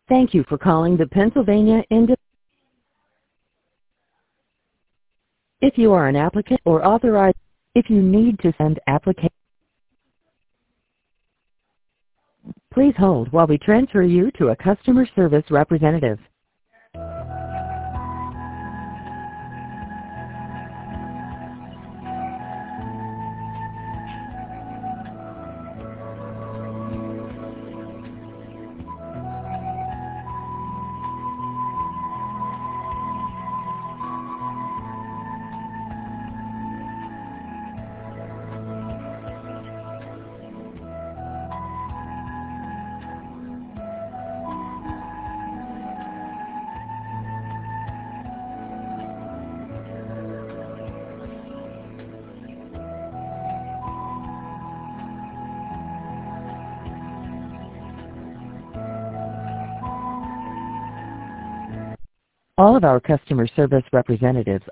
Thank you for calling the Pennsylvania Independent. If you are an applicant or authorized, if you need to send application, please hold while we transfer you to a customer service representative. All of our customer service representatives.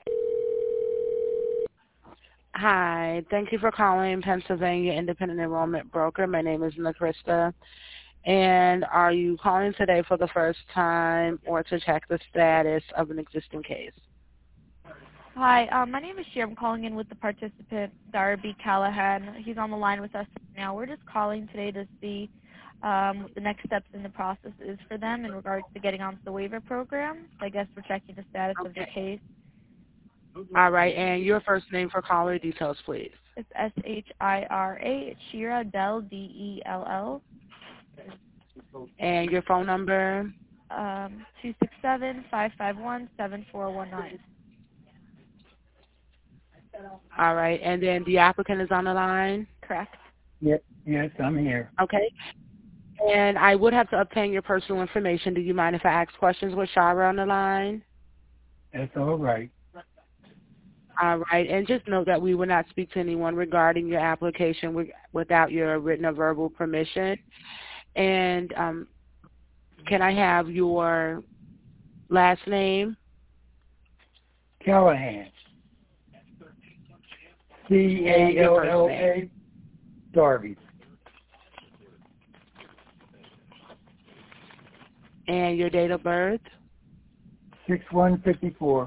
Hi, thank you for calling Pennsylvania Independent Enrollment Broker. My name is Nakrista. And are you calling today for the first time or to check the status of an existing case? Hi, my name is Sheer. I'm calling in with the participant, Darby Callahan. He's on the line with us now. We're just calling today to see what the next steps in the process is for them in regards to getting onto the waiver program. So I guess we're checking the status of their case. All right, and your first name for caller details, please. It's S-H-I-R-A. It's Shira Dell, D-E-L-L. And your phone number? 267-551-7419. All right, and then the applicant is on the line? Correct. Yep. Yes, I'm here. Okay. And I would have to obtain your personal information. Do you mind if I ask questions with Shira on the line? That's all right. All right, and just note that we will not speak to anyone regarding your application without your written or verbal permission. And can I have your last name? Callahan. C-A-L-L-A. Darby. And your date of birth? 6154.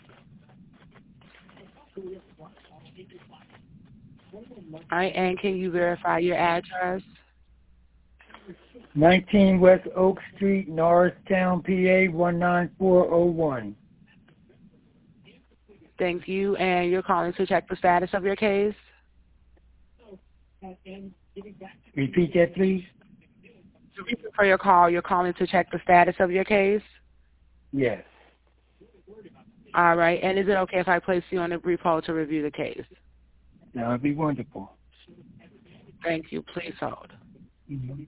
All right, and can you verify your address? 19 West Oak Street, Norristown, PA 19401. Thank you. And you're calling to check the status of your case? Repeat that, please. The reason for your call, you're calling to check the status of your case? Yes. All right. And is it okay if I place you on a brief hold to review the case? That would be wonderful. Thank you. Please hold. Mm-hmm.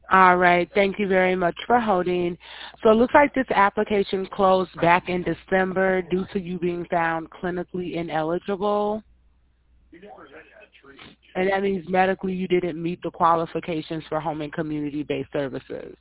All right. Thank you very much for holding. So it looks like this application closed back in December due to you being found clinically ineligible. And that means medically you didn't meet the qualifications for home and community-based services.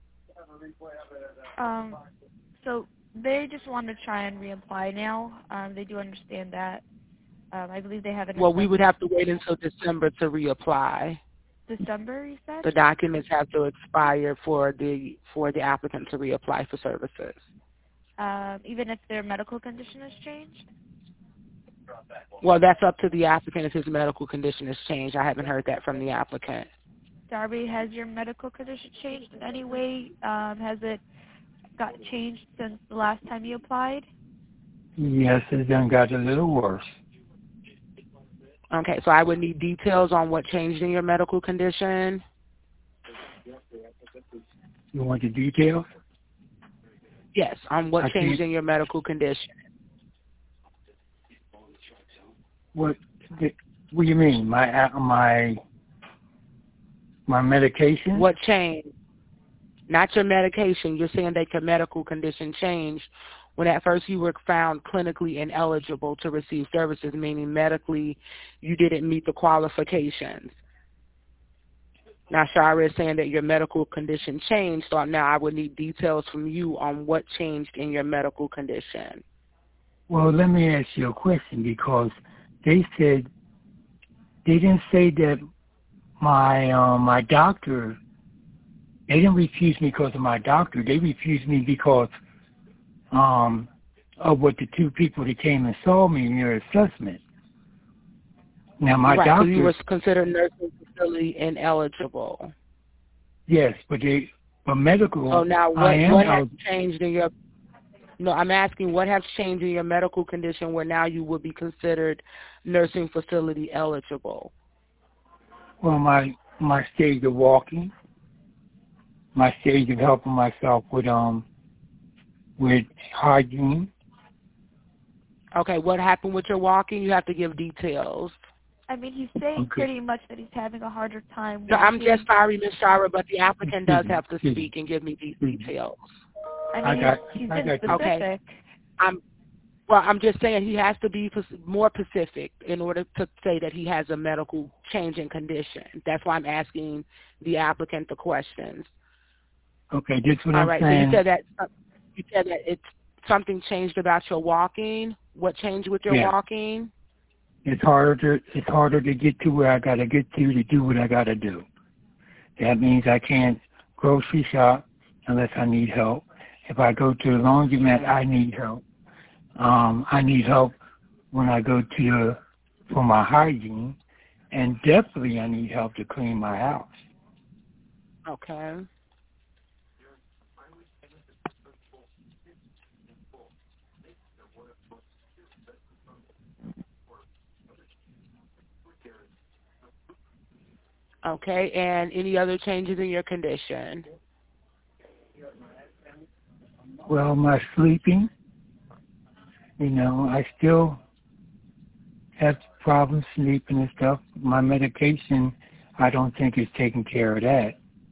So they just want to try and reapply now. They do understand that. I believe they have an Well, we would have to wait until December to reapply. December, you said? The documents have to expire for the applicant to reapply for services. Even if their medical condition has changed? Well, that's up to the applicant if his medical condition has changed. I haven't heard that from the applicant. Darby, has your medical condition changed in any way? Has it got changed since the last time you applied? Yes, it done got a little worse. Okay, so I would need details on what changed in your medical condition. You want the details? Yes, on what changed in your medical condition. What do you mean? My medication? What changed? Not your medication. You're saying that your medical condition changed when at first you were found clinically ineligible to receive services, meaning medically you didn't meet the qualifications. Now Shara is saying that your medical condition changed, so now I would need details from you on what changed in your medical condition. Well, let me ask you a question, because they said they didn't say that my doctor, they didn't refuse me because of my doctor. They refused me because of what the two people that came and saw me in your assessment. Now my doctor. So you were considered nursing facility ineligible. Yes, but medical. Oh, now what has changed in your? No, I'm asking what has changed in your medical condition where now you would be considered nursing facility eligible. Well, my stage of walking, my stage of helping myself with hygiene. Okay, what happened with your walking? You have to give details. I mean, he's saying pretty much that he's having a harder time walking. No, I'm just sorry, Ms. Shara, but the applicant does have to speak and give me these details. I mean, he's been specific. Okay. I'm just saying he has to be more specific in order to say that he has a medical change in condition. That's why I'm asking the applicant the questions. Okay, that's what I'm saying. So you said that it's something changed about your walking. What changed with your walking? It's harder to get to where I gotta get to do what I gotta do. That means I can't grocery shop unless I need help. If I go to the laundromat, I need help. I need help when I go for my hygiene, and definitely I need help to clean my house. Okay. Okay, and any other changes in your condition? Well, my sleeping, I still have problems sleeping and stuff. My medication, I don't think is taking care of that.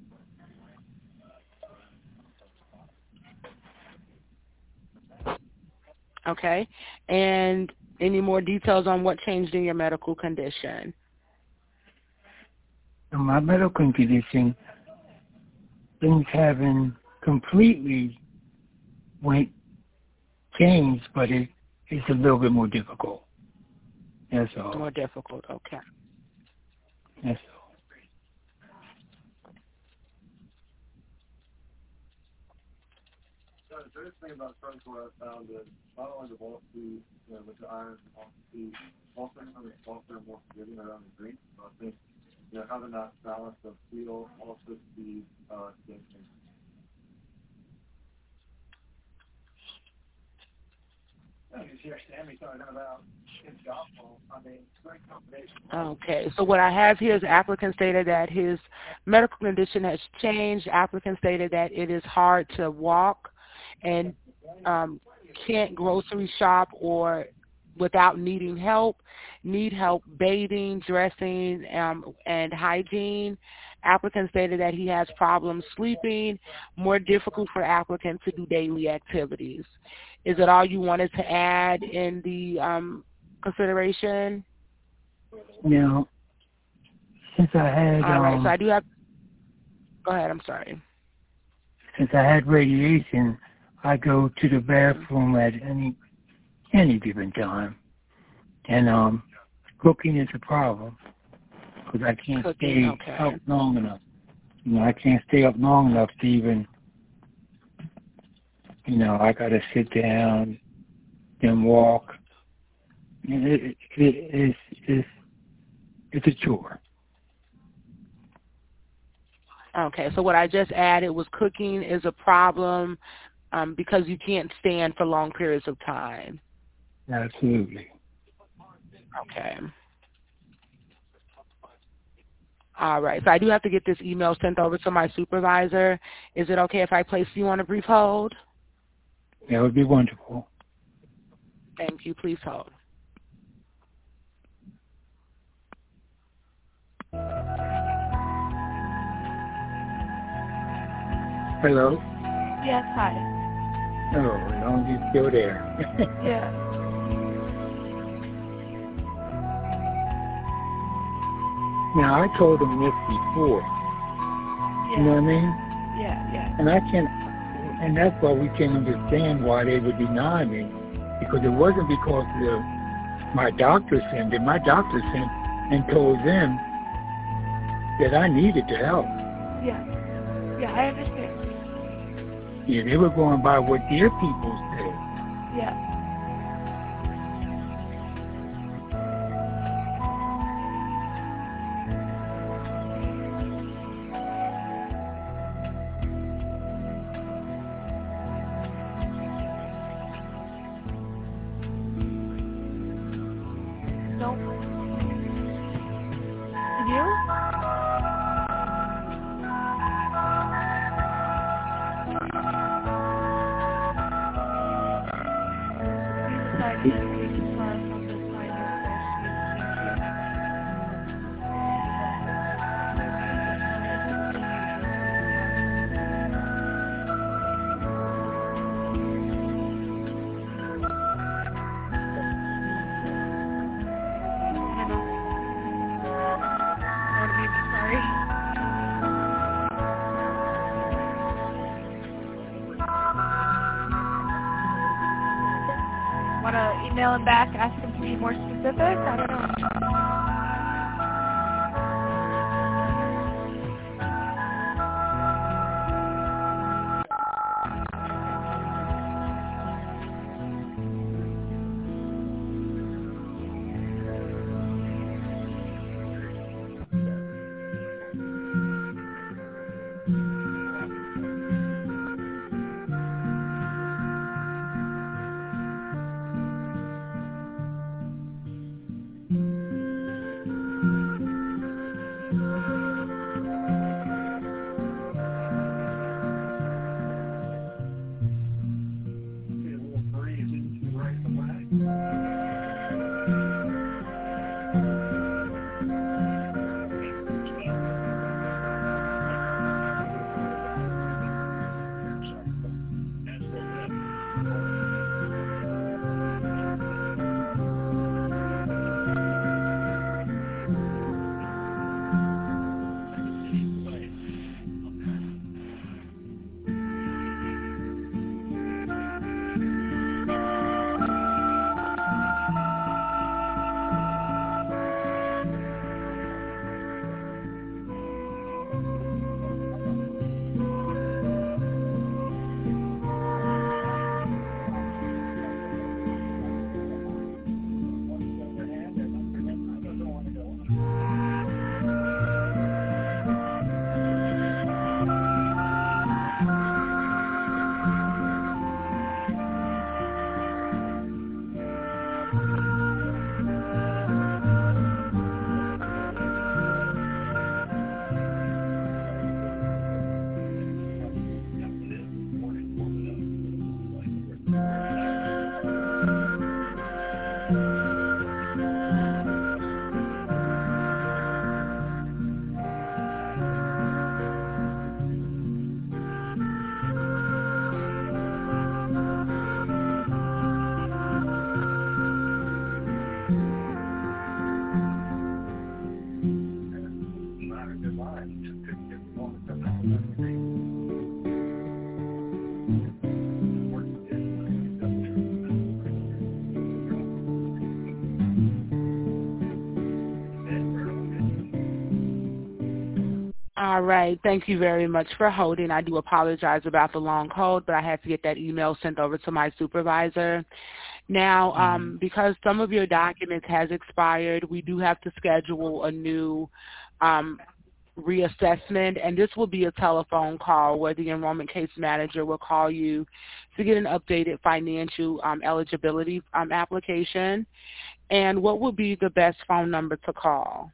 Okay, and any more details on what changed in your medical condition? My medical condition, things haven't completely changed, but it's a little bit more difficult. That's all. More difficult, okay. That's all. So the thing about Suncore I found is not only the ball speed, with the irons off the speed, also more forgiving around the green. So I think having that balance of feel, also speed, game. Okay, so what I have here is the applicant stated that his medical condition has changed. Applicant stated that it is hard to walk and can't grocery shop or without needing help, need help bathing, dressing, and hygiene. Applicant stated that he has problems sleeping, more difficult for applicant to do daily activities. Is it all you wanted to add in the consideration? Now, since I had all right, so I do have. Go ahead. I'm sorry. Since I had radiation, I go to the bathroom at any given time, and cooking is a problem because I can't stay up long enough. I can't stay up long enough to even. I gotta sit down, then walk. It's a chore. Okay, so what I just added was cooking is a problem because you can't stand for long periods of time. Absolutely. Okay. All right, so I do have to get this email sent over to my supervisor. Is it okay if I place you on a brief hold? That would be wonderful. Thank you. Please hold. Hello? Yes, hi. Oh, as long as you're still there. Yeah. Now, I told them this before. Yeah. You know what I mean? Yeah. And that's why we can't understand why they would deny me. Because it wasn't because my doctor sent it. My doctor sent and told them that I needed the help. Yeah, I understand. Yeah, they were going by what their people said. Yeah. Nope. Did you? Want to email him back, ask him to be more specific? I don't know. All right. Thank you very much for holding. I do apologize about the long hold, but I had to get that email sent over to my supervisor. Now, because some of your documents has expired, we do have to schedule a new reassessment, and this will be a telephone call where the enrollment case manager will call you to get an updated financial eligibility application. And what would be the best phone number to call?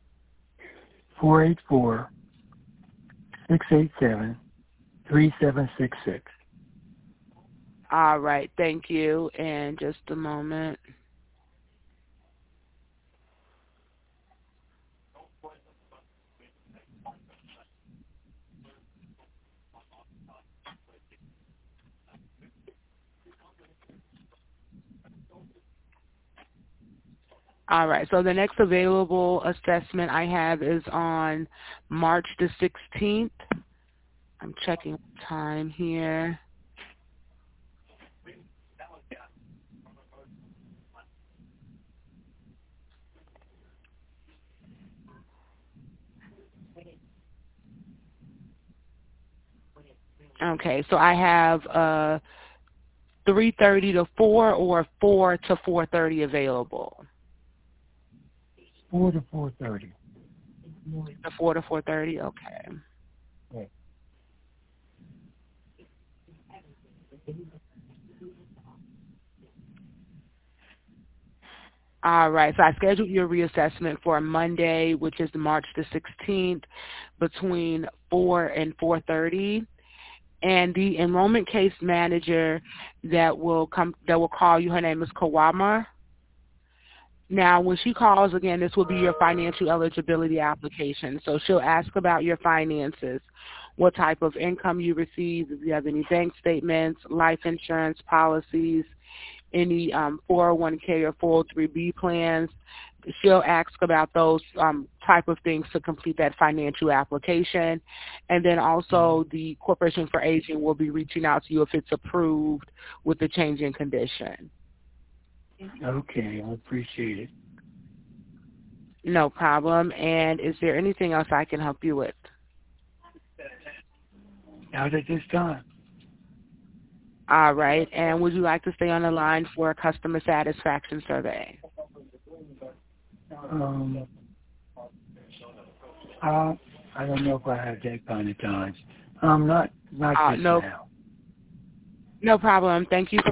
484-687-3766. All right, thank you. And just a moment. All right, so the next available assessment I have is on March the 16th. I'm checking time here. Okay, so I have 3:30 to 4 or 4 to 4:30 available. 4 to 4:30. The 4 to 4:30, okay. Yeah. All right, so I scheduled your reassessment for Monday, which is March the 16th, between 4 and 4:30. And the enrollment case manager that will call you, her name is Kawama. Now, when she calls, again, this will be your financial eligibility application. So she'll ask about your finances, what type of income you receive, if you have any bank statements, life insurance policies, any 401k or 403b plans. She'll ask about those type of things to complete that financial application. And then also the Corporation for Aging will be reaching out to you if it's approved with the change in condition. Okay, I appreciate it. No problem. And is there anything else I can help you with? Not at this time. All right. And would you like to stay on the line for a customer satisfaction survey? I don't know if I have that kind of time. Not just now. No problem. Thank you for